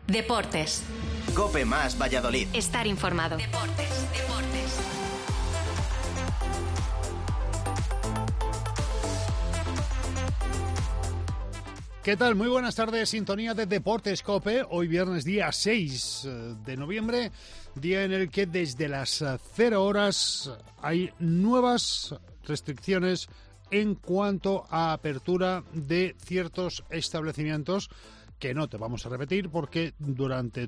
Deportes. COPE más Valladolid. Estar informado. Deportes. ¿Qué tal? Muy buenas tardes, sintonía de Deportes COPE. Hoy viernes día 6 de noviembre, día en el que desde las 0 horas hay nuevas restricciones en cuanto a apertura de ciertos establecimientos que no te vamos a repetir porque durante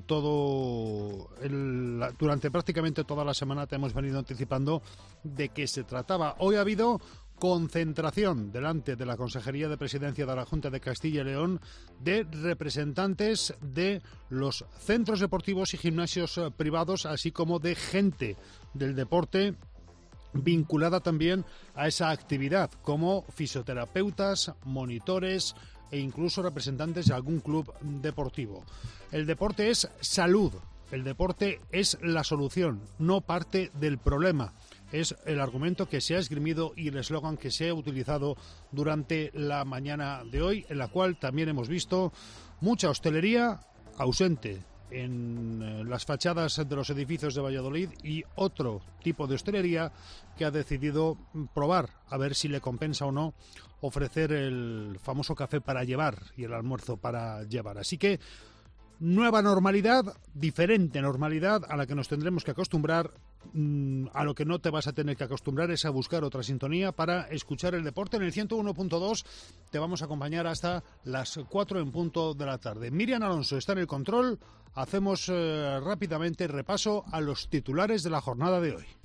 prácticamente toda la semana te hemos venido anticipando de qué se trataba. Hoy ha habido concentración delante de la Consejería de Presidencia de la Junta de Castilla y León de representantes de los centros deportivos y gimnasios privados, así como de gente del deporte vinculada también a esa actividad, como fisioterapeutas, monitores e incluso representantes de algún club deportivo. El deporte es salud, el deporte es la solución, no parte del problema. Es el argumento que se ha esgrimido y el eslogan que se ha utilizado durante la mañana de hoy, en la cual también hemos visto mucha hostelería ausente en las fachadas de los edificios de Valladolid y otro tipo de hostelería que ha decidido probar a ver si le compensa o no ofrecer el famoso café para llevar y el almuerzo para llevar. Así que nueva normalidad, diferente normalidad a la que nos tendremos que acostumbrar. A lo que no te vas a tener que acostumbrar es a buscar otra sintonía para escuchar el deporte. En el 101.2 te vamos a acompañar hasta las 4 en punto de la tarde. Miriam Alonso está en el control. Hacemos rápidamente repaso a los titulares de la jornada de hoy.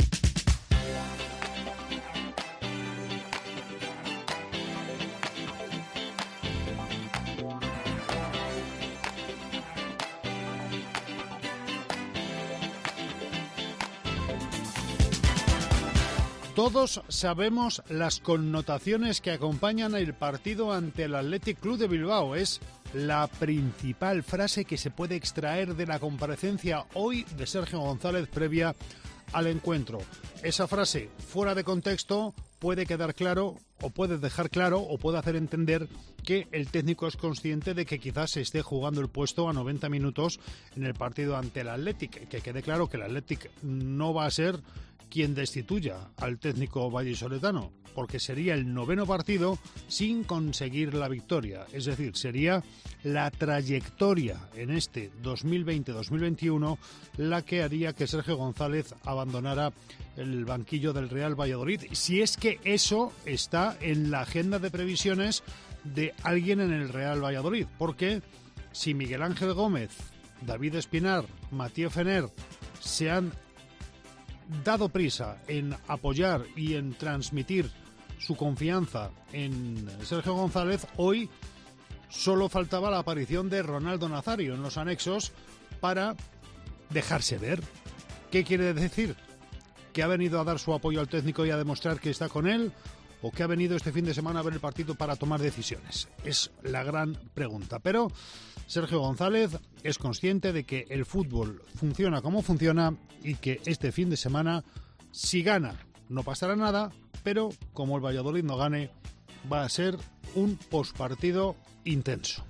Todos sabemos las connotaciones que acompañan el partido ante el Athletic Club de Bilbao. Es la principal frase que se puede extraer de la comparecencia hoy de Sergio González previa al encuentro. Esa frase, fuera de contexto, puede quedar claro o puede dejar claro o puede hacer entender que el técnico es consciente de que quizás se esté jugando el puesto a 90 minutos en el partido ante el Athletic. Que quede claro que el Athletic no va a ser quien destituya al técnico vallisoletano, porque sería el 9º partido sin conseguir la victoria. Es decir, sería la trayectoria en este 2020-2021 la que haría que Sergio González abandonara el banquillo del Real Valladolid, si es que eso está en la agenda de previsiones de alguien en el Real Valladolid, porque si Miguel Ángel Gómez, David Espinar, Mathieu Fener se han dado prisa en apoyar y en transmitir su confianza en Sergio González, hoy solo faltaba la aparición de Ronaldo Nazario en los anexos para dejarse ver. ¿Qué quiere decir? ¿Que ha venido a dar su apoyo al técnico y a demostrar que está con él? ¿O que ha venido este fin de semana a ver el partido para tomar decisiones? Es la gran pregunta. Pero Sergio González es consciente de que el fútbol funciona como funciona y que este fin de semana, si gana, no pasará nada, pero como el Valladolid no gane, va a ser un postpartido intenso.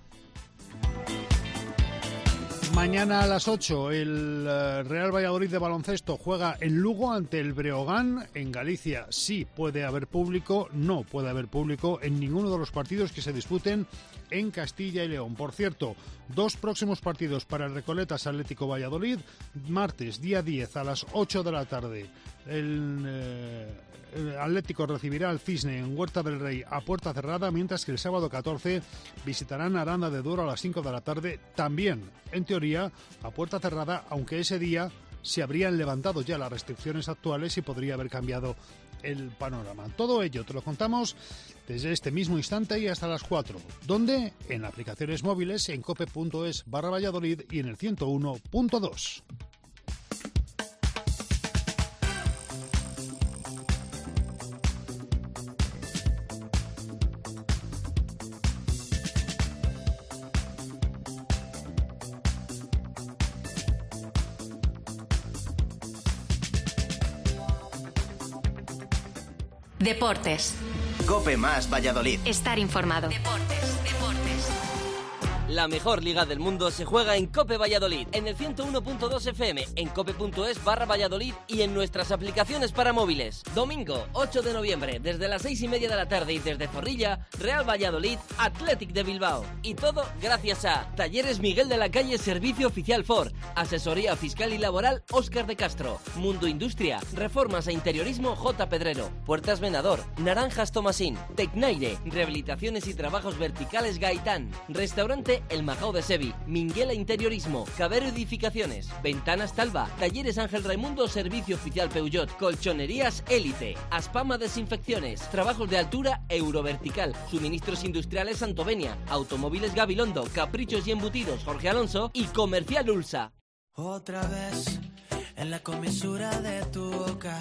Mañana a las 8 el Real Valladolid de baloncesto juega en Lugo ante el Breogán. En Galicia sí puede haber público, no puede haber público en ninguno de los partidos que se disputen en Castilla y León. Por cierto, 2 próximos partidos para el Recoletas Atlético Valladolid. Martes, día 10 a las 8 de la tarde. El Atlético recibirá al Cisne en Huerta del Rey a puerta cerrada, mientras que el sábado 14 visitarán Aranda de Duero a las 5 de la tarde, también, en teoría, a puerta cerrada, aunque ese día se habrían levantado ya las restricciones actuales y podría haber cambiado el panorama. Todo ello te lo contamos desde este mismo instante y hasta las 4. ¿Dónde? En aplicaciones móviles, en cope.es/Valladolid y en el 101.2. Deportes. COPE más Valladolid. Estar informado. La La mejor liga del mundo se juega en COPE Valladolid, en el 101.2 FM, en cope.es/Valladolid y en nuestras aplicaciones para móviles. Domingo, 8 de noviembre, desde las 6:30 de la tarde y desde Zorrilla, Real Valladolid, Athletic de Bilbao. Y todo gracias a Talleres Miguel de la Calle, Servicio Oficial Ford, Asesoría Fiscal y Laboral Óscar de Castro, Mundo Industria, Reformas e Interiorismo J. Pedrero, Puertas Venador, Naranjas Tomasín, Tecnaire, Rehabilitaciones y Trabajos Verticales Gaitán, Restaurante El Majao de Sevi, Minguela Interiorismo, Cabero Edificaciones, Ventanas Talva, Talleres Ángel Raimundo, Servicio Oficial Peugeot, Colchonerías Élite, Aspama Desinfecciones, Trabajos de Altura Eurovertical, Suministros Industriales Santovenia, Automóviles Gabilondo, Caprichos y Embutidos Jorge Alonso y Comercial Ulsa. Otra vez en la comisura de tu boca,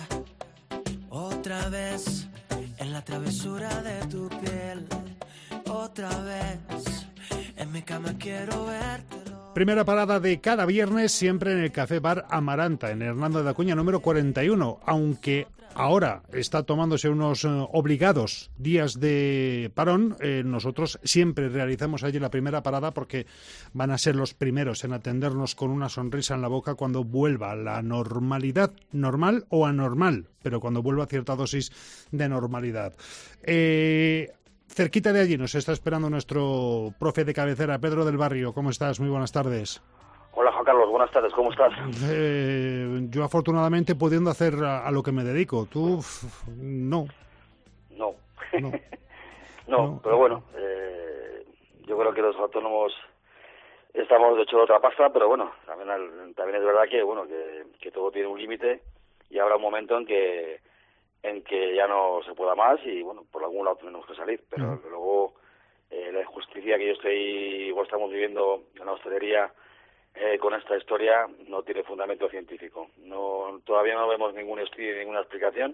otra vez en la travesura de tu piel, otra vez en mi cama quiero verte. Primera parada de cada viernes, siempre en el Café Bar Amaranta, en Hernando de Acuña número 41, aunque ahora está tomándose unos obligados días de parón, nosotros siempre realizamos allí la primera parada porque van a ser los primeros en atendernos con una sonrisa en la boca cuando vuelva la normalidad, normal o anormal, pero cuando vuelva cierta dosis de normalidad. Cerquita de allí nos está esperando nuestro profe de cabecera, Pedro del Barrio. ¿Cómo estás? Muy buenas tardes. Hola, Juan Carlos. Buenas tardes. ¿Cómo estás? Yo afortunadamente pudiendo hacer a lo que me dedico. Tú, no. No. No, pero bueno, yo creo que los autónomos estamos de hecho de otra pasta, pero bueno, también es verdad que bueno que todo tiene un límite y habrá un momento en que ya no se pueda más y bueno, por algún lado tenemos que salir, pero luego la injusticia que estamos viviendo en la hostelería con esta historia no tiene fundamento científico. Todavía no vemos ningún estudio ni ninguna explicación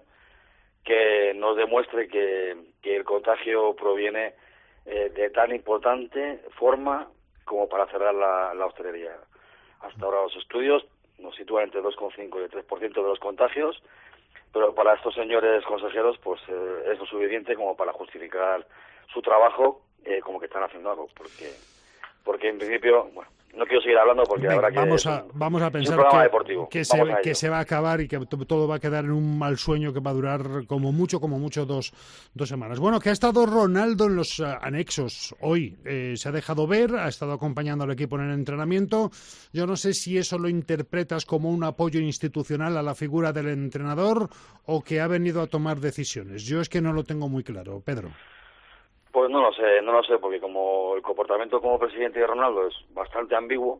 que nos demuestre que el contagio proviene de tan importante forma como para cerrar la hostelería. Hasta ahora los estudios nos sitúan entre 2,5 y el 3% de los contagios, pero para estos señores consejeros pues es lo suficiente como para justificar su trabajo como que están haciendo algo, porque en principio, bueno, no quiero seguir hablando porque venga, habrá que vamos a pensar que se va a acabar y que todo va a quedar en un mal sueño que va a durar como mucho dos semanas. Bueno, que ha estado Ronaldo en los anexos hoy, se ha dejado ver, ha estado acompañando al equipo en el entrenamiento. Yo no sé si eso lo interpretas como un apoyo institucional a la figura del entrenador o que ha venido a tomar decisiones. Yo es que no lo tengo muy claro, Pedro. Pues no lo sé, porque como el comportamiento como presidente de Ronaldo es bastante ambiguo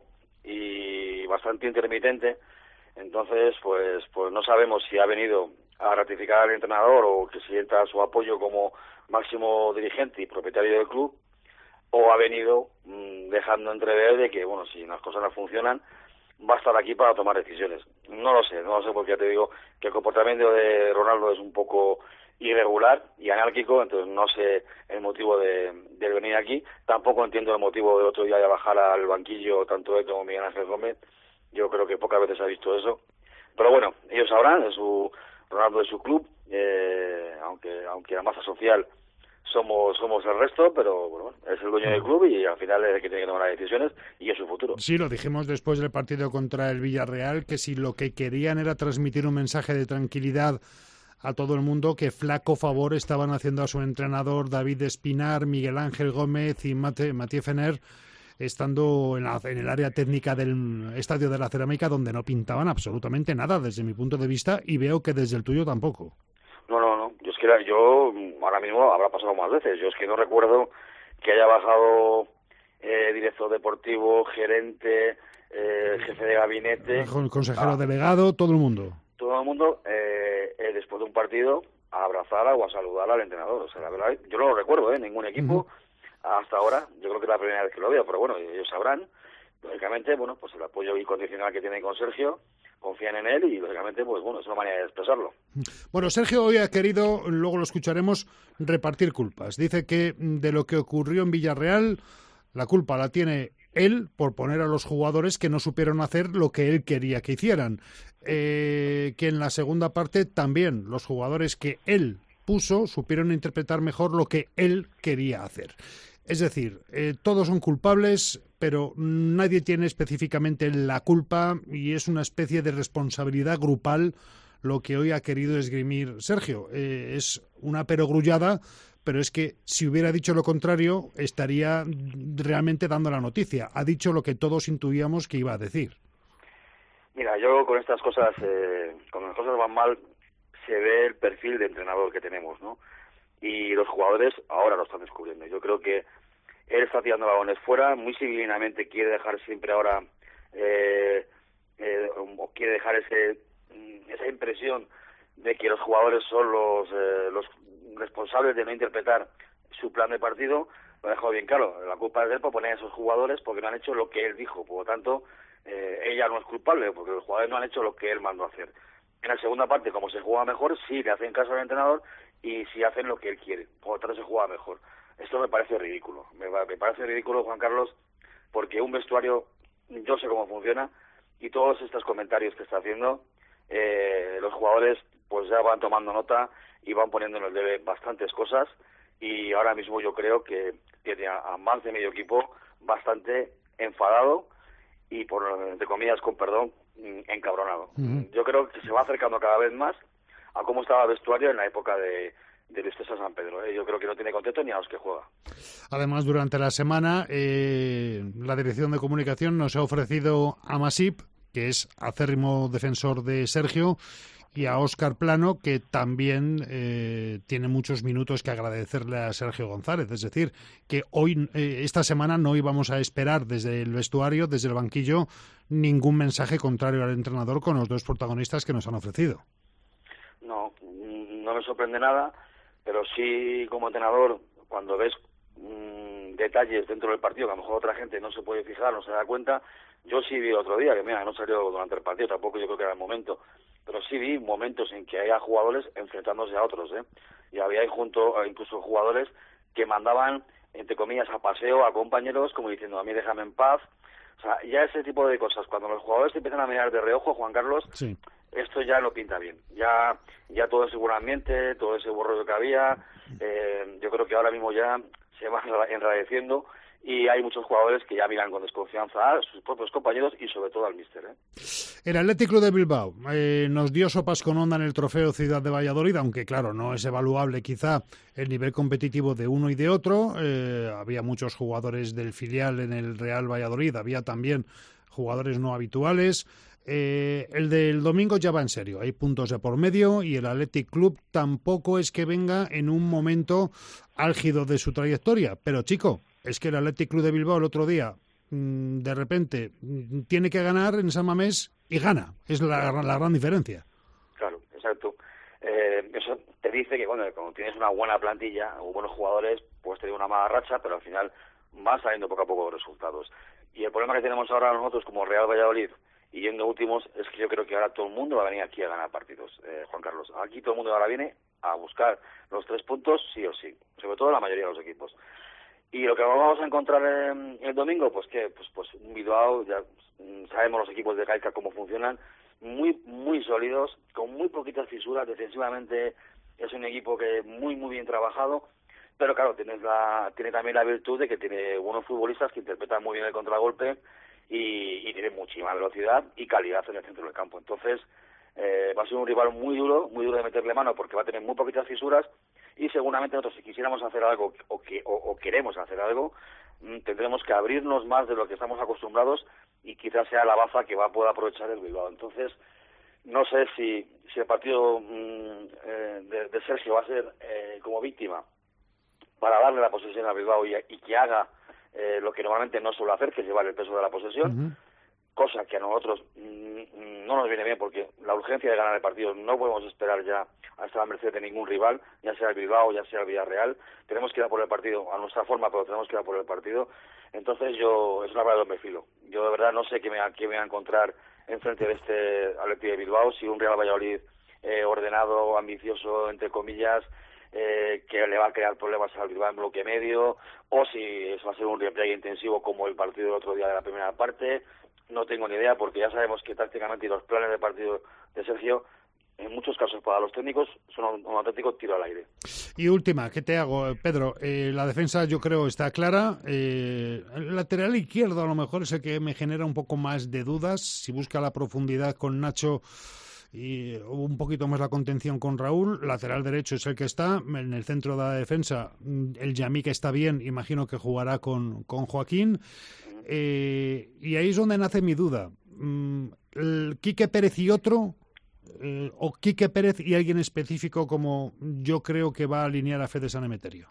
y bastante intermitente, entonces pues no sabemos si ha venido a ratificar al entrenador o que sienta su apoyo como máximo dirigente y propietario del club, o ha venido dejando entrever de que, bueno, si las cosas no funcionan, va a estar aquí para tomar decisiones. No lo sé porque ya te digo que el comportamiento de Ronaldo es un poco irregular y anárquico, entonces no sé el motivo de venir aquí, tampoco entiendo el motivo de otro día de bajar al banquillo tanto él como Miguel Ángel Gómez. Yo creo que pocas veces ha visto eso, pero bueno, ellos sabrán, Ronaldo es su club, aunque la masa social somos el resto, pero bueno, es el dueño del club y al final es el que tiene que tomar las decisiones y es su futuro. Sí, lo dijimos después del partido contra el Villarreal, que si lo que querían era transmitir un mensaje de tranquilidad a todo el mundo, que flaco favor estaban haciendo a su entrenador David Espinar, Miguel Ángel Gómez y Mathieu Fener, estando en el área técnica del Estadio de la Cerámica, donde no pintaban absolutamente nada desde mi punto de vista, y veo que desde el tuyo tampoco. No, yo ahora mismo habrá pasado más veces, yo es que no recuerdo que haya bajado director deportivo, gerente, jefe de gabinete, consejero delegado, todo el mundo después de un partido a abrazar o a saludar al entrenador. O sea, la verdad, yo no lo recuerdo, ningún equipo hasta ahora. Yo creo que es la primera vez que lo veo, pero bueno, ellos sabrán. Lógicamente, bueno, pues el apoyo incondicional que tienen con Sergio, confían en él y lógicamente, pues bueno, es una manera de expresarlo. Bueno, Sergio hoy ha querido, luego lo escucharemos, repartir culpas. Dice que de lo que ocurrió en Villarreal, la culpa la tiene él por poner a los jugadores que no supieron hacer lo que él quería que hicieran. Que en la segunda parte también los jugadores que él puso supieron interpretar mejor lo que él quería hacer. Es decir, todos son culpables, pero nadie tiene específicamente la culpa y es una especie de responsabilidad grupal lo que hoy ha querido esgrimir Sergio. Es una perogrullada, pero es que si hubiera dicho lo contrario estaría realmente dando la noticia. Ha dicho lo que todos intuíamos que iba a decir. Mira, yo con estas cosas, cuando las cosas van mal, se ve el perfil de entrenador que tenemos, ¿no? Y los jugadores ahora lo están descubriendo. Yo creo que él está tirando balones fuera, muy civilinamente quiere dejar siempre ahora, o quiere dejar esa impresión de que los jugadores son los responsables de no interpretar su plan de partido. Lo ha dejado bien claro, la culpa es de él por poner a esos jugadores porque no han hecho lo que él dijo, por lo tanto, ella no es culpable porque los jugadores no han hecho lo que él mandó a hacer. En la segunda parte, como se juega mejor, sí le hacen caso al entrenador y sí hacen lo que él quiere, por lo tanto se juega mejor. Esto me parece ridículo, me parece ridículo, Juan Carlos, porque un vestuario, yo sé cómo funciona, y todos estos comentarios que está haciendo, los jugadores pues ya van tomando nota y van poniendo en el debe bastantes cosas, y ahora mismo yo creo que tiene a más de medio equipo bastante enfadado y, entre comillas, con perdón, encabronado. Yo creo que se va acercando cada vez más a cómo estaba el vestuario en la época de Luis César San Pedro. Yo creo que no tiene contento ni a los que juega. Además, durante la semana, la Dirección de Comunicación nos ha ofrecido a Masip, que es acérrimo defensor de Sergio, y a Óscar Plano, que también tiene muchos minutos que agradecerle a Sergio González. Es decir, que hoy, esta semana, no íbamos a esperar desde el vestuario, desde el banquillo, ningún mensaje contrario al entrenador con los dos protagonistas que nos han ofrecido. No me sorprende nada, pero sí, como entrenador, cuando ves detalles dentro del partido que a lo mejor otra gente no se puede fijar, no se da cuenta, yo sí vi otro día, que mira, no salió durante el partido, tampoco yo creo que era el momento, pero sí vi momentos en que había jugadores enfrentándose a otros, y había incluso jugadores que mandaban, entre comillas, a paseo a compañeros, como diciendo, a mí déjame en paz. O sea, ya ese tipo de cosas, cuando los jugadores te empiezan a mirar de reojo, Juan Carlos, sí, esto ya no pinta bien. Ya todo ese buen ambiente, todo ese borro que había, yo creo que ahora mismo ya se va enradeciendo y hay muchos jugadores que ya miran con desconfianza a sus propios compañeros y sobre todo al míster. El Athletic Club de Bilbao nos dio sopas con onda en el Trofeo Ciudad de Valladolid, aunque claro, no es evaluable quizá el nivel competitivo de uno y de otro. Había muchos jugadores del filial en el Real Valladolid, había también jugadores no habituales. El del domingo ya va en serio, hay puntos de por medio y el Athletic Club tampoco es que venga en un momento álgido de su trayectoria, pero chico, es que el Athletic Club de Bilbao el otro día de repente tiene que ganar en San Mamés y gana, es la gran diferencia. Claro, exacto. Eso te dice que cuando tienes una buena plantilla o buenos jugadores, puedes tener una mala racha, pero al final van saliendo poco a poco los resultados. Y el problema que tenemos ahora nosotros como Real Valladolid, y yendo últimos, es que yo creo que ahora todo el mundo va a venir aquí a ganar partidos, Juan Carlos. Aquí todo el mundo ahora viene a buscar los 3 puntos sí o sí, sobre todo la mayoría de los equipos. Y lo que vamos a encontrar el domingo, pues un Bilbao, ya sabemos los equipos de Gaika cómo funcionan, muy sólidos, con muy poquitas fisuras, defensivamente es un equipo que muy bien trabajado, pero claro, tiene también la virtud de que tiene buenos futbolistas que interpretan muy bien el contragolpe y tiene muchísima velocidad y calidad en el centro del campo. Entonces va a ser un rival muy duro de meterle mano porque va a tener muy poquitas fisuras y seguramente nosotros si quisiéramos hacer algo o queremos hacer algo, tendremos que abrirnos más de lo que estamos acostumbrados y quizás sea la baza que pueda aprovechar el Bilbao. Entonces no sé si el partido de Sergio va a ser como víctima para darle la posesión a Bilbao y que haga lo que normalmente no suele hacer, que es llevar el peso de la posesión, cosa que a nosotros no nos viene bien porque la urgencia de ganar el partido no podemos esperar ya a estar a merced de ningún rival, ya sea el Bilbao, ya sea el Villarreal. Tenemos que ir a por el partido a nuestra forma, pero tenemos que ir a por el partido. Entonces es una verdad de doble filo. Yo de verdad no sé qué me voy a encontrar enfrente de este Athletic de Bilbao, si un Real Valladolid ordenado, ambicioso, entre comillas, que le va a crear problemas al Bilbao en bloque medio, o si va a ser un repliegue intensivo como el partido del otro día de la primera parte. No tengo ni idea porque ya sabemos que tácticamente los planes de partido de Sergio en muchos casos para los técnicos son un auténtico tiro al aire. Y última, ¿qué te hago, Pedro? La defensa yo creo está clara. El lateral izquierdo a lo mejor es el que me genera un poco más de dudas. Si busca la profundidad con Nacho y un poquito más la contención con Raúl, lateral derecho es el que está. En el centro de la defensa, el Yamik está bien, imagino que jugará con Joaquín. Y ahí es donde nace mi duda. El Quique Pérez y otro... o Quique Pérez y alguien específico como yo creo que va a alinear a Fede San Emeterio.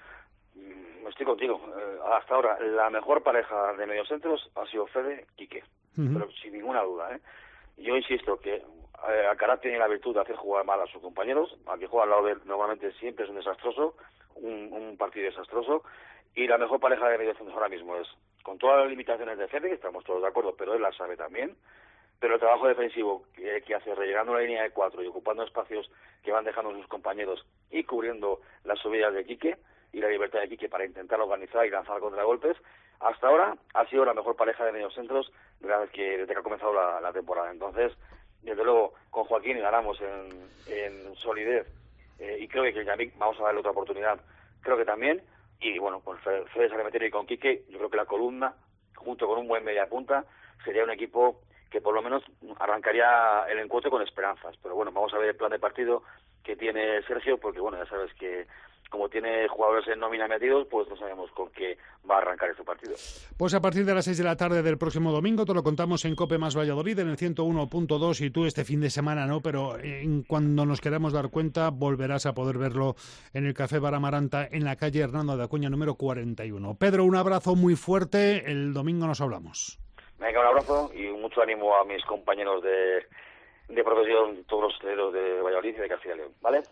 Estoy contigo. Hasta ahora la mejor pareja de mediocentros ha sido Fede Quique, pero sin ninguna duda. Yo insisto que Alcaraz tiene la virtud de hacer jugar mal a sus compañeros. Al que juega al lado de él normalmente siempre es un desastroso, un partido desastroso, y la mejor pareja de mediocentros ahora mismo es, con todas las limitaciones de Fede, que estamos todos de acuerdo, pero él las sabe también. Pero el trabajo defensivo que hace rellenando la línea de 4 y ocupando espacios que van dejando sus compañeros y cubriendo las subidas de Quique y la libertad de Quique para intentar organizar y lanzar contragolpes, hasta ahora ha sido la mejor pareja de mediocentros desde que ha comenzado la temporada. Entonces, desde luego, con Joaquín ganamos en solidez y creo que el Yamik vamos a darle otra oportunidad. Creo que también, y bueno, con Fede San Emeterio y con Quique, yo creo que la columna, junto con un buen mediapunta, sería un equipo que por lo menos arrancaría el encuentro con esperanzas. Pero bueno, vamos a ver el plan de partido que tiene Sergio, porque bueno, ya sabes que como tiene jugadores en nómina metidos, pues no sabemos con qué va a arrancar este partido. Pues a partir de las 6 de la tarde del próximo domingo te lo contamos en COPE más Valladolid, en el 101.2, y tú este fin de semana no, pero cuando nos queramos dar cuenta volverás a poder verlo en el Café Bar Amaranta, en la calle Hernando de Acuña número 41. Pedro, un abrazo muy fuerte, el domingo nos hablamos. Venga, un abrazo y mucho ánimo a mis compañeros de profesión, todos los hosteleros de Valladolid y de Castilla y León, ¿vale?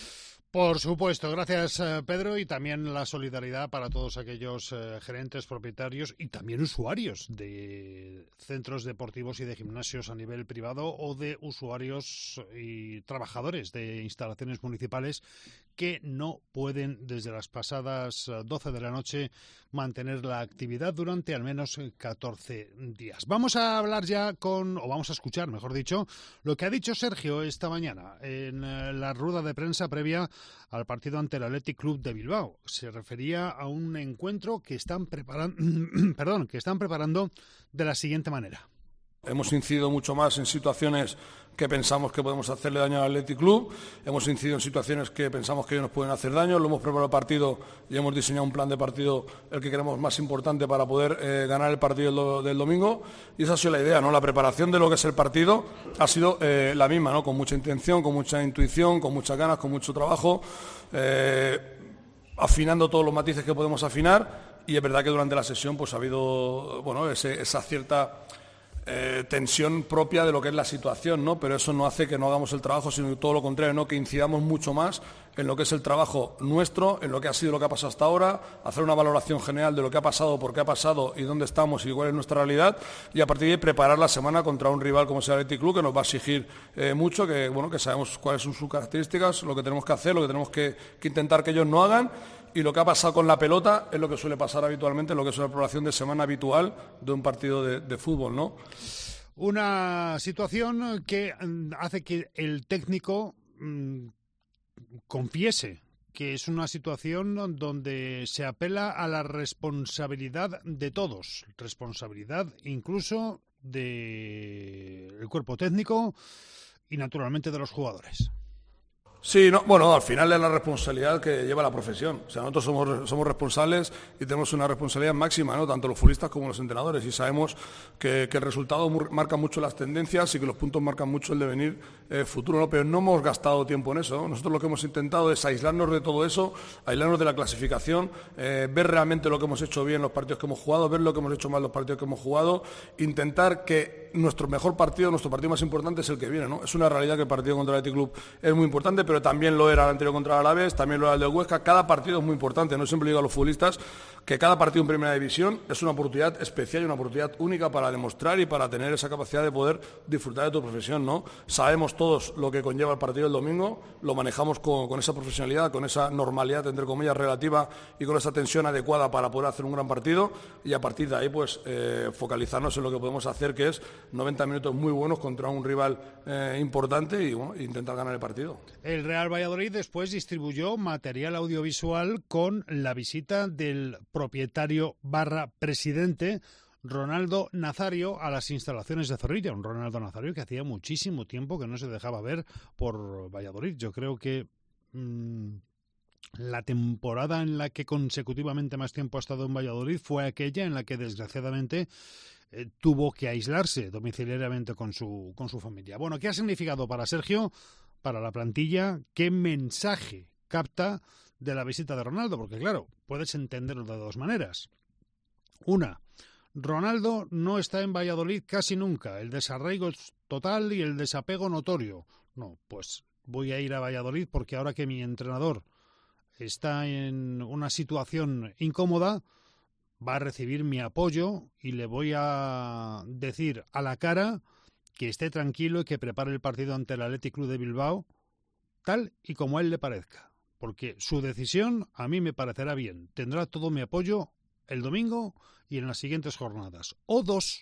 Por supuesto, gracias Pedro, y también la solidaridad para todos aquellos gerentes, propietarios y también usuarios de centros deportivos y de gimnasios a nivel privado o de usuarios y trabajadores de instalaciones municipales que no pueden desde las pasadas 12 de la noche mantener la actividad durante al menos 14 días. Vamos a hablar ya vamos a escuchar, mejor dicho, lo que ha dicho Sergio esta mañana en la rueda de prensa previa al partido ante el Athletic Club de Bilbao. Se refería a un encuentro que están preparando de la siguiente manera. Hemos incidido mucho más en situaciones que pensamos que podemos hacerle daño al Athletic Club, hemos incidido en situaciones que pensamos que ellos nos pueden hacer daño, lo hemos preparado el partido y hemos diseñado un plan de partido el que creemos más importante para poder ganar el partido del domingo, y esa ha sido la idea, ¿no? La preparación de lo que es el partido ha sido la misma, ¿no? Con mucha intención, con mucha intuición, con muchas ganas, con mucho trabajo, afinando todos los matices que podemos afinar, y es verdad que durante la sesión pues ha habido esa cierta tensión propia de lo que es la situación, ¿no? Pero eso no hace que no hagamos el trabajo, sino todo lo contrario, ¿no? Que incidamos mucho más en lo que es el trabajo nuestro, en lo que ha sido, lo que ha pasado hasta ahora, hacer una valoración general de lo que ha pasado, por qué ha pasado y dónde estamos y cuál es nuestra realidad, y a partir de ahí preparar la semana contra un rival como es el Athletic Club, que nos va a exigir mucho, que sabemos cuáles son sus características, lo que tenemos que hacer, lo que tenemos que intentar que ellos no hagan. Y lo que ha pasado con la pelota es lo que suele pasar habitualmente, lo que es una preparación de semana habitual de un partido de fútbol, ¿no? Una situación que hace que el técnico confiese que es una situación donde se apela a la responsabilidad de todos, responsabilidad incluso del cuerpo técnico y naturalmente de los jugadores. Sí, al final es la responsabilidad que lleva la profesión. O sea, nosotros somos responsables y tenemos una responsabilidad máxima, ¿no? Tanto los futbolistas como los entrenadores, y sabemos que el resultado marca mucho las tendencias y que los puntos marcan mucho el devenir futuro, ¿no? Pero no hemos gastado tiempo en eso, ¿no? Nosotros lo que hemos intentado es aislarnos de todo eso, aislarnos de la clasificación, ver realmente lo que hemos hecho bien en los partidos que hemos jugado, ver lo que hemos hecho mal en los partidos que hemos jugado, intentar que nuestro mejor partido, nuestro partido más importante es el que viene, ¿no? Es una realidad que el partido contra el Athletic Club es muy importante, pero también lo era el anterior contra el Alavés, también lo era el del Huesca. Cada partido es muy importante. No siempre digo a los futbolistas que cada partido en Primera División es una oportunidad especial y una oportunidad única para demostrar y para tener esa capacidad de poder disfrutar de tu profesión, ¿no? Sabemos todos lo que conlleva el partido del domingo, lo manejamos con esa profesionalidad, con esa normalidad, entre comillas, relativa y con esa tensión adecuada para poder hacer un gran partido, y a partir de ahí pues focalizarnos en lo que podemos hacer, que es 90 minutos muy buenos contra un rival importante y bueno, intentar ganar el partido. El Real Valladolid después distribuyó material audiovisual con la visita del propietario / presidente Ronaldo Nazario a las instalaciones de Zorrilla. Un Ronaldo Nazario que hacía muchísimo tiempo que no se dejaba ver por Valladolid. Yo creo que la temporada en la que consecutivamente más tiempo ha estado en Valladolid fue aquella en la que desgraciadamente tuvo que aislarse domiciliariamente con su familia. Bueno, ¿qué ha significado para Sergio, para la plantilla? ¿Qué mensaje capta de la visita de Ronaldo? Porque claro, puedes entenderlo de dos maneras. Una, Ronaldo no está en Valladolid casi nunca, el desarraigo es total y el desapego notorio. No, pues voy a ir a Valladolid porque ahora que mi entrenador está en una situación incómoda, va a recibir mi apoyo y le voy a decir a la cara que esté tranquilo y que prepare el partido ante el Athletic Club de Bilbao tal y como a él le parezca. Porque su decisión a mí me parecerá bien. Tendrá todo mi apoyo el domingo y en las siguientes jornadas. O dos,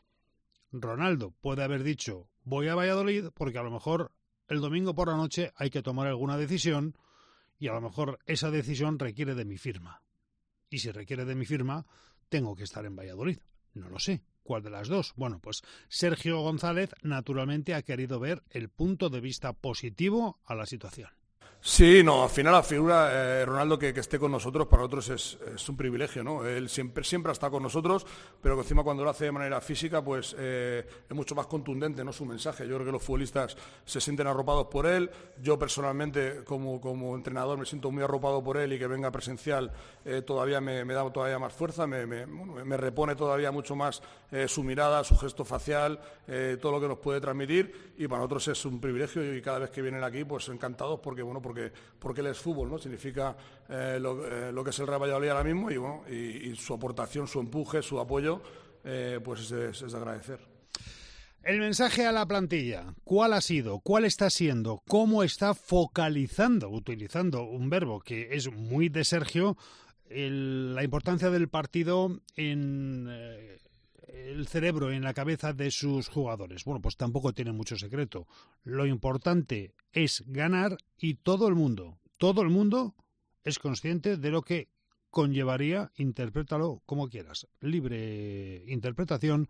Ronaldo puede haber dicho voy a Valladolid porque a lo mejor el domingo por la noche hay que tomar alguna decisión y a lo mejor esa decisión requiere de mi firma. Y si requiere de mi firma, tengo que estar en Valladolid. No lo sé. ¿Cuál de las dos? Bueno, pues Sergio González naturalmente ha querido ver el punto de vista positivo a la situación. Sí, no, al final la figura, Ronaldo, que esté con nosotros, para nosotros es un privilegio, ¿no? Él siempre ha estado con nosotros, pero que encima cuando lo hace de manera física, pues es mucho más contundente, ¿no?, su mensaje. Yo creo que los futbolistas se sienten arropados por él. Yo personalmente, como entrenador, me siento muy arropado por él, y que venga presencial todavía me da todavía más fuerza, me repone todavía mucho más su mirada, su gesto facial, todo lo que nos puede transmitir, y para nosotros es un privilegio, y cada vez que vienen aquí, pues encantados, porque él es fútbol, ¿no? Significa lo que es el Real Valladolid ahora mismo, y bueno, y su aportación, su empuje, su apoyo, pues es de agradecer. El mensaje a la plantilla, ¿cuál ha sido? ¿Cuál está siendo? ¿Cómo está focalizando, utilizando un verbo que es muy de Sergio, la importancia del partido en el cerebro, en la cabeza de sus jugadores? Bueno, pues tampoco tiene mucho secreto. Lo importante es ganar, y todo el mundo es consciente de lo que conllevaría, interprétalo como quieras, libre interpretación,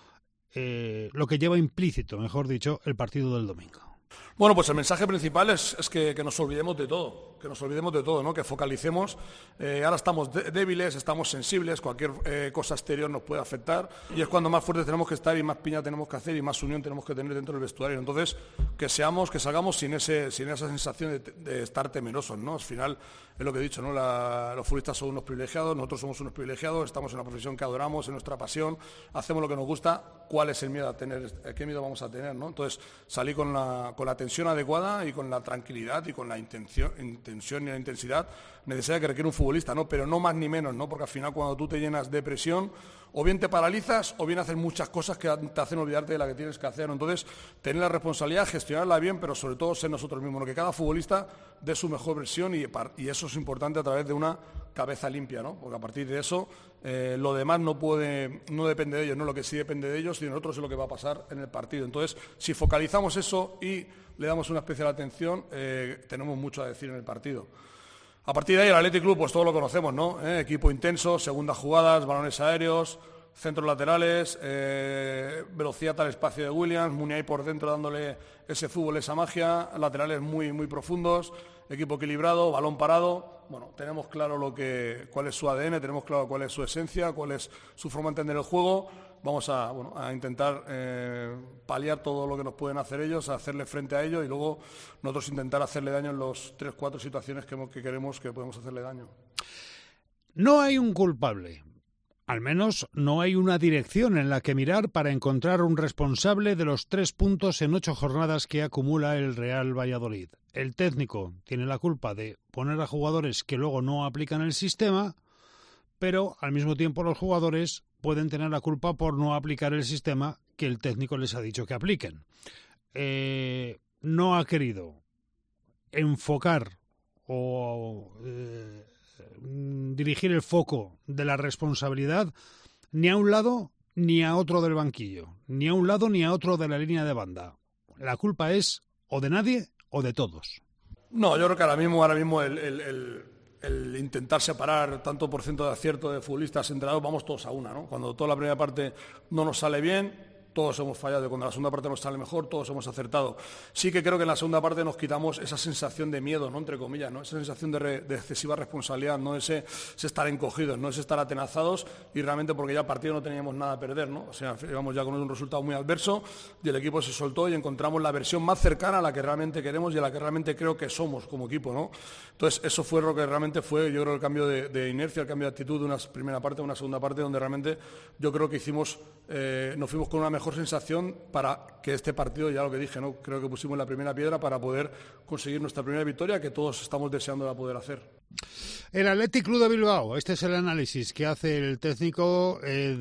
lo que lleva implícito, mejor dicho, el partido del domingo. Bueno, pues el mensaje principal es que nos olvidemos de todo, ¿no? Que focalicemos. Ahora estamos débiles, estamos sensibles, cualquier cosa exterior nos puede afectar, y es cuando más fuertes tenemos que estar y más piña tenemos que hacer y más unión tenemos que tener dentro del vestuario. Entonces, que salgamos sin esa sensación de estar temerosos, ¿no? Al final es lo que he dicho, ¿no? Los futbolistas son unos privilegiados, nosotros somos unos privilegiados, estamos en una profesión que adoramos, en nuestra pasión, hacemos lo que nos gusta. ¿Cuál es el miedo a tener? ¿Qué miedo vamos a tener, no? Entonces, salí con la tensión adecuada y con la tranquilidad y con la intención y la intensidad necesaria que requiere un futbolista, ¿no? Pero no más ni menos, ¿no? Porque al final, cuando tú te llenas de presión, o bien te paralizas o bien haces muchas cosas que te hacen olvidarte de la que tienes que hacer, ¿no? Entonces, tener la responsabilidad, gestionarla bien, pero sobre todo ser nosotros mismos, ¿no? Que cada futbolista dé su mejor versión, y eso es importante a través de una cabeza limpia, ¿no? Porque a partir de eso, lo demás no depende de ellos, ¿no? Lo que sí depende de ellos y de nosotros es lo que va a pasar en el partido. Entonces, si focalizamos eso y le damos una especial atención, tenemos mucho a decir en el partido. A partir de ahí, el Athletic Club, pues todo lo conocemos, ¿no? Equipo intenso, segundas jugadas, balones aéreos, centros laterales, velocidad al espacio de Williams, Muniain por dentro dándole ese fútbol, esa magia, laterales muy, muy profundos, equipo equilibrado, balón parado. Bueno, tenemos claro cuál es su ADN, tenemos claro cuál es su esencia, cuál es su forma de entender el juego. Vamos a intentar paliar todo lo que nos pueden hacer ellos, hacerle frente a ellos, y luego nosotros intentar hacerle daño en los 3-4 situaciones que queremos que podemos hacerle daño. No hay un culpable. Al menos no hay una dirección en la que mirar para encontrar un responsable de los 3 puntos en 8 jornadas que acumula el Real Valladolid. El técnico tiene la culpa de poner a jugadores que luego no aplican el sistema, pero al mismo tiempo los jugadores pueden tener la culpa por no aplicar el sistema que el técnico les ha dicho que apliquen. No ha querido enfocar o dirigir el foco de la responsabilidad ni a un lado ni a otro del banquillo, ni a un lado ni a otro de la línea de banda. La culpa es o de nadie o de todos. No, yo creo que ahora mismo el intentar separar tanto por ciento de acierto de futbolistas entrenadores, vamos todos a una, ¿no? Cuando toda la primera parte no nos sale bien, todos hemos fallado, y cuando la segunda parte nos sale mejor, todos hemos acertado. Sí que creo que en la segunda parte nos quitamos esa sensación de miedo, ¿no?, entre comillas, ¿no?, esa sensación de excesiva responsabilidad, no ese estar encogidos, no ese estar atenazados, y realmente porque ya el partido no teníamos nada a perder, ¿no? O sea, íbamos ya con un resultado muy adverso y el equipo se soltó y encontramos la versión más cercana a la que realmente queremos y a la que realmente creo que somos como equipo, ¿no? Entonces, eso fue lo que realmente fue, yo creo, el cambio de inercia, el cambio de actitud de una primera parte a una segunda parte, donde realmente yo creo que nos fuimos con una mejor sensación para que este partido, ya lo que dije, ¿no?, creo que pusimos la primera piedra para poder conseguir nuestra primera victoria, que todos estamos deseando de poder hacer. El Athletic Club de Bilbao, este es el análisis que hace el técnico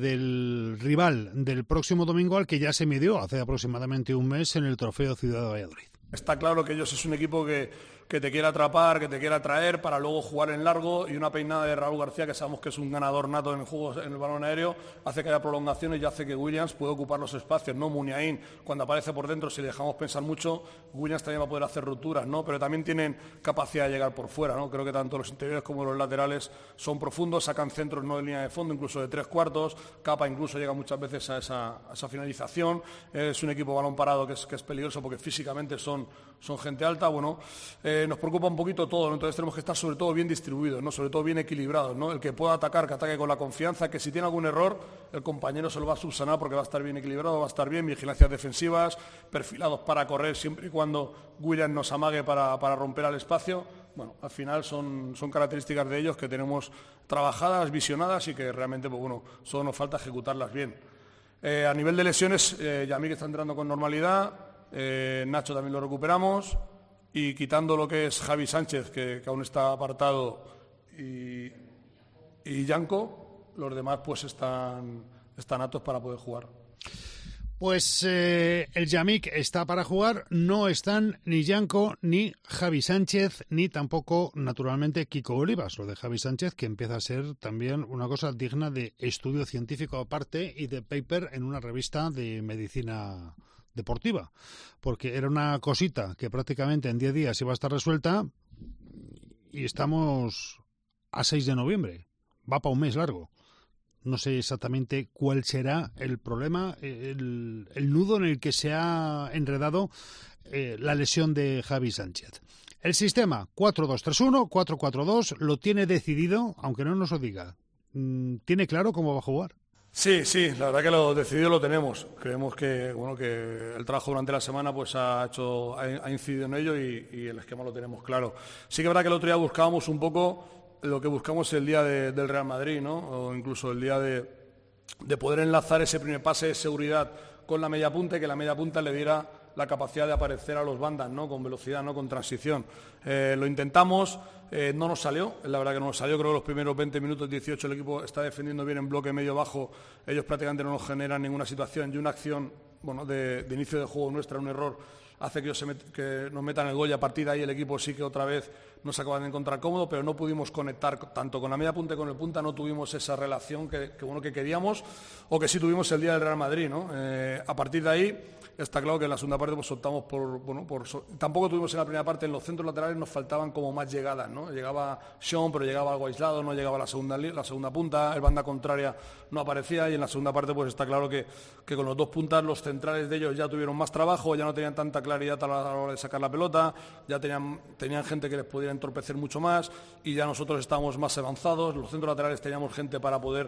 del rival del próximo domingo, al que ya se midió hace aproximadamente un mes en el Trofeo Ciudad de Valladolid. Está claro que ellos es un equipo que te quiere atrapar, que te quiere atraer para luego jugar en largo, y una peinada de Raúl García, que sabemos que es un ganador nato en el juego, en el balón aéreo, hace que haya prolongaciones y hace que Williams pueda ocupar los espacios, ¿no? Muniain, cuando aparece por dentro, si le dejamos pensar mucho, Williams también va a poder hacer rupturas, ¿no? Pero también tienen capacidad de llegar por fuera, ¿no? Creo que tanto los interiores como los laterales son profundos, sacan centros no de línea de fondo, incluso de 3/4, Capa incluso llega muchas veces a esa finalización. Es un equipo balón parado que es peligroso porque físicamente son gente alta. Bueno, nos preocupa un poquito todo, ¿no? Entonces tenemos que estar sobre todo bien distribuidos, ¿no?, sobre todo bien equilibrados, ¿no? El que pueda atacar, que ataque con la confianza, que si tiene algún error, el compañero se lo va a subsanar porque va a estar bien equilibrado, va a estar bien, vigilancias defensivas, perfilados para correr siempre y cuando Williams nos amague para romper al espacio. Bueno, al final son características de ellos que tenemos trabajadas, visionadas y que realmente, pues bueno, solo nos falta ejecutarlas bien. A nivel de lesiones, Yamik está entrando con normalidad, Nacho también lo recuperamos, y quitando lo que es Javi Sánchez, que aún está apartado, y Janko, los demás pues están aptos para poder jugar. Pues el Yamik está para jugar, no están ni Janko ni Javi Sánchez, ni tampoco, naturalmente, Kiko Olivas. Lo de Javi Sánchez, que empieza a ser también una cosa digna de estudio científico aparte y de paper en una revista de medicina deportiva, porque era una cosita que prácticamente en 10 días iba a estar resuelta y estamos a 6 de noviembre. Va para un mes largo. No sé exactamente cuál será el problema, el nudo en el que se ha enredado la lesión de Javi Sánchez. El sistema 4-2-3-1, 4-4-2 lo tiene decidido, aunque no nos lo diga. ¿Tiene claro cómo va a jugar? Sí, la verdad que lo decidido lo tenemos. Creemos que el trabajo durante la semana pues ha incidido en ello y el esquema lo tenemos claro. Sí que es verdad que el otro día buscábamos un poco lo que buscamos el día del Real Madrid, ¿no? O incluso el día de poder enlazar ese primer pase de seguridad con la media punta y que la media punta le diera la capacidad de aparecer a los bandas, ¿no?, con velocidad, ¿no?, con transición. Lo intentamos, no nos salió, la verdad que no nos salió. Creo que los primeros 20 minutos, 18, el equipo está defendiendo bien en bloque medio-bajo, ellos prácticamente no nos generan ninguna situación, y una acción de inicio de juego nuestra, un error, hace que nos metan el gol, y a partir de ahí el equipo sí que otra vez nos acaban de encontrar cómodo, pero no pudimos conectar tanto con la media punta y con el punta, no tuvimos esa relación que queríamos, o que sí tuvimos el día del Real Madrid, ¿no? A partir de ahí está claro que en la segunda parte pues optamos tampoco tuvimos en la primera parte, en los centros laterales nos faltaban como más llegadas, ¿no? Llegaba Sean, pero llegaba algo aislado, no llegaba la segunda punta, el banda contraria no aparecía, y en la segunda parte pues está claro que con los dos puntas, los centrales de ellos ya tuvieron más trabajo, ya no tenían tanta claridad a la hora de sacar la pelota, ya tenían gente que les pudiera entorpecer mucho más, y ya nosotros estábamos más avanzados, los centros laterales teníamos gente para poder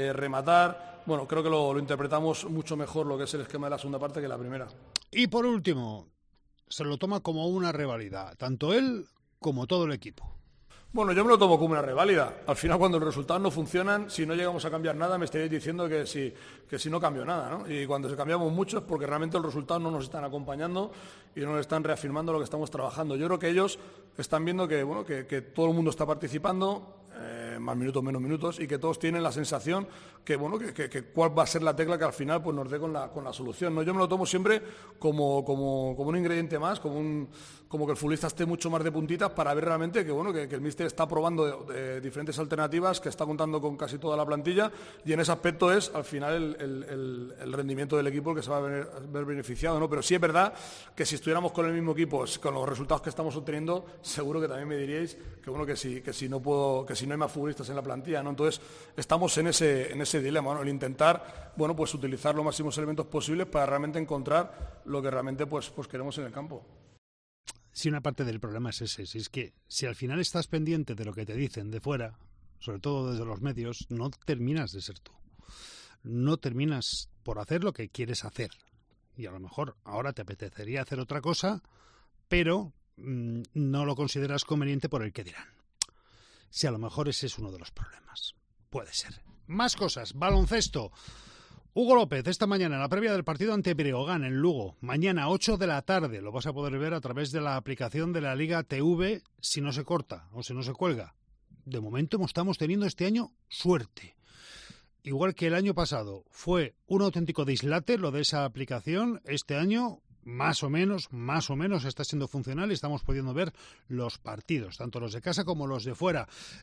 rematar. Bueno, creo que lo interpretamos mucho mejor lo que es el esquema de la segunda parte que la primera. Y por último, se lo toma como una reválida, tanto él como todo el equipo. Bueno, yo me lo tomo como una reválida. Al final, cuando los resultados no funcionan, si no llegamos a cambiar nada, me estaréis diciendo que si no cambio nada, ¿no? Y cuando cambiamos mucho es porque realmente los resultados no nos están acompañando y no nos están reafirmando lo que estamos trabajando. Yo creo que ellos están viendo que todo el mundo está participando. más minutos, menos minutos, y que todos tienen la sensación que, bueno, que cuál va a ser la tecla que al final pues nos dé con la solución, ¿no? Yo me lo tomo siempre como un ingrediente más, como que el futbolista esté mucho más de puntitas para ver realmente que, bueno, que el míster está probando diferentes alternativas, que está contando con casi toda la plantilla, y en ese aspecto es al final el rendimiento del equipo el que se va a ver beneficiado, ¿no? Pero sí es verdad que si estuviéramos con el mismo equipo, con los resultados que estamos obteniendo, seguro que también me diríais que, bueno, que si no hay más futbolistas en la plantilla, ¿no? Entonces estamos en ese dilema, ¿no? El intentar, bueno, pues utilizar los máximos elementos posibles para realmente encontrar lo que realmente pues queremos en el campo. Sí, una parte del problema es ese, si es que si al final estás pendiente de lo que te dicen de fuera, sobre todo desde los medios, no terminas de ser tú. No terminas por hacer lo que quieres hacer. Y a lo mejor ahora te apetecería hacer otra cosa, pero no lo consideras conveniente por el que dirán. Si a lo mejor ese es uno de los problemas. Puede ser. Más cosas. Baloncesto. Hugo López, esta mañana en la previa del partido ante Breogán en Lugo. Mañana 8 de la tarde. Lo vas a poder ver a través de la aplicación de la Liga TV si no se corta o si no se cuelga. De momento estamos teniendo este año suerte. Igual que el año pasado fue un auténtico dislate lo de esa aplicación, este año más o menos está siendo funcional y estamos pudiendo ver los partidos, tanto los de casa como los de fuera.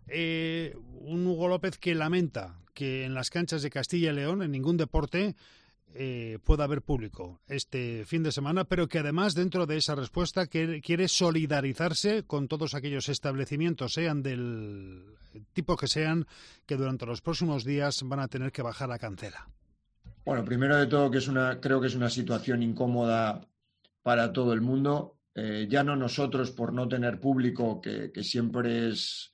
Un Hugo López que lamenta que en las canchas de Castilla y León, en ningún deporte, pueda haber público este fin de semana, pero que además dentro de esa respuesta quiere solidarizarse con todos aquellos establecimientos, sean del tipo que sean, que durante los próximos días van a tener que bajar la cancela. Bueno, primero de todo creo que es una situación incómoda para todo el mundo, ya no nosotros por no tener público, que siempre es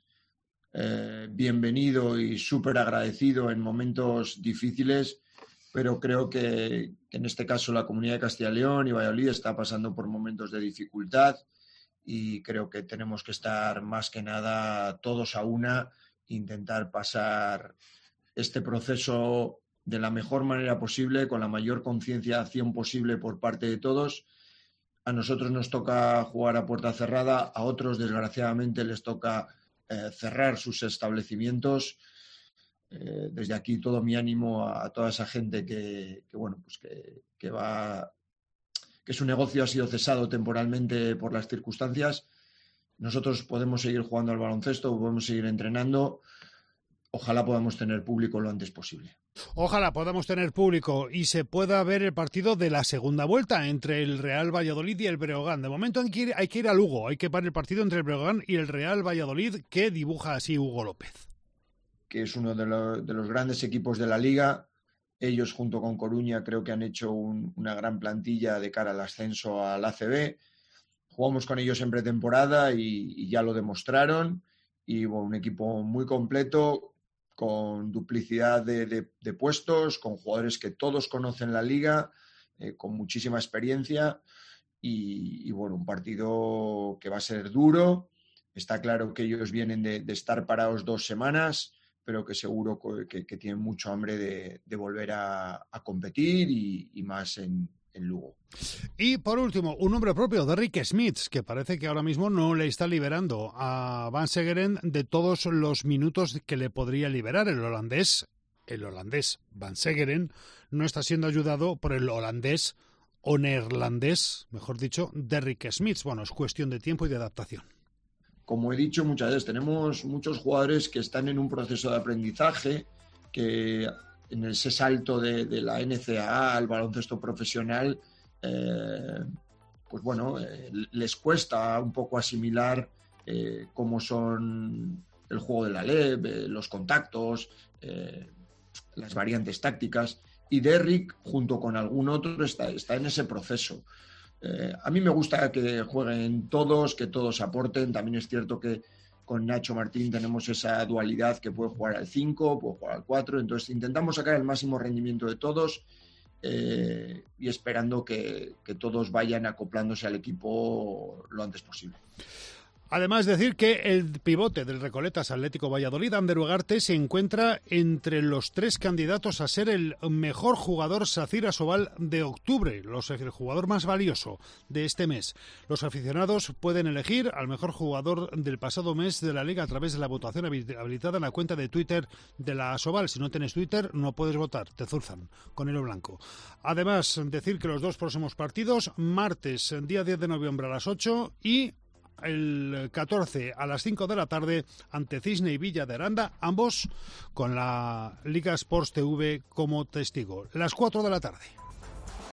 bienvenido y súper agradecido en momentos difíciles, pero creo que en este caso la Comunidad de Castilla y León y Valladolid está pasando por momentos de dificultad y creo que tenemos que estar más que nada todos a una, intentar pasar este proceso de la mejor manera posible, con la mayor concienciación posible por parte de todos. A nosotros nos toca jugar a puerta cerrada, a otros desgraciadamente les toca cerrar sus establecimientos. Desde aquí todo mi ánimo a toda esa gente que su negocio ha sido cesado temporalmente por las circunstancias. Nosotros podemos seguir jugando al baloncesto, podemos seguir entrenando. Ojalá podamos tener público lo antes posible. Ojalá podamos tener público y se pueda ver el partido de la segunda vuelta entre el Real Valladolid y el Breogán. De momento hay que ir a Lugo, hay que ver el partido entre el Breogán y el Real Valladolid, que dibuja así Hugo López. Que es uno de los grandes equipos de la Liga. Ellos, junto con Coruña, creo que han hecho una gran plantilla de cara al ascenso al ACB. Jugamos con ellos en pretemporada y ya lo demostraron. Y bueno, un equipo muy completo, con duplicidad de puestos, con jugadores que todos conocen la Liga, con muchísima experiencia. Y bueno, un partido que va a ser duro. Está claro que ellos vienen de estar parados 2 semanas, pero que seguro que tienen mucho hambre de volver a competir y más en Lugo. Y por último, un nombre propio, Derrick Smits, que parece que ahora mismo no le está liberando a Van Segeren de todos los minutos que le podría liberar. El holandés Van Segeren no está siendo ayudado por el holandés o neerlandés, mejor dicho, Derrick Smits. Bueno, es cuestión de tiempo y de adaptación. Como he dicho muchas veces, tenemos muchos jugadores que están en un proceso de aprendizaje, que en ese salto de la NCAA al baloncesto profesional, les cuesta un poco asimilar cómo son el juego de la LEB, los contactos, las variantes tácticas. Y Derrick, junto con algún otro, está en ese proceso. A mí me gusta que jueguen todos, que todos aporten. También es cierto que con Nacho Martín tenemos esa dualidad, que puede jugar al 5, puede jugar al 4. Entonces intentamos sacar el máximo rendimiento de todos y esperando que todos vayan acoplándose al equipo lo antes posible. Además, decir que el pivote del Recoletas Atlético Valladolid, Ander Ugarte, se encuentra entre los 3 candidatos a ser el mejor jugador Sacyr Asobal de octubre, el jugador más valioso de este mes. Los aficionados pueden elegir al mejor jugador del pasado mes de la Liga a través de la votación habilitada en la cuenta de Twitter de la Asobal. Si no tienes Twitter, no puedes votar, te zuzan con hilo blanco. Además, decir que los 2 próximos partidos, martes, día 10 de noviembre a las 8 y el 14 a las 5 de la tarde ante Cisne y Villa de Aranda, ambos con la Liga Sports TV como testigo. Las 4 de la tarde.